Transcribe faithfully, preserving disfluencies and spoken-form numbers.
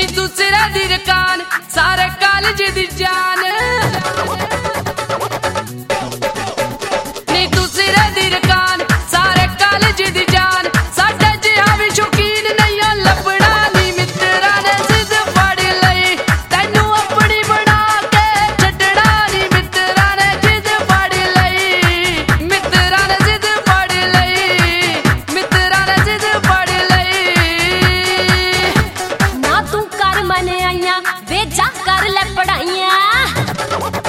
तू सिरा दी रकान सारे कॉलेज दी जान नी तू सिरा दी रकान सारे कॉलेज दी जान साडा जिहा भी शौकीन नहीं आ लभना नी मित्रा ने जिद फड़ लई तैनू अपनी बना के छड्डना नी मित्रा ने जिद फड़ लई मित्रा ने जिद फड़ लई मित्रा ने जिद फड़ लई ना तू कर मने आइया वे जा कर ले पढ़ाइयां।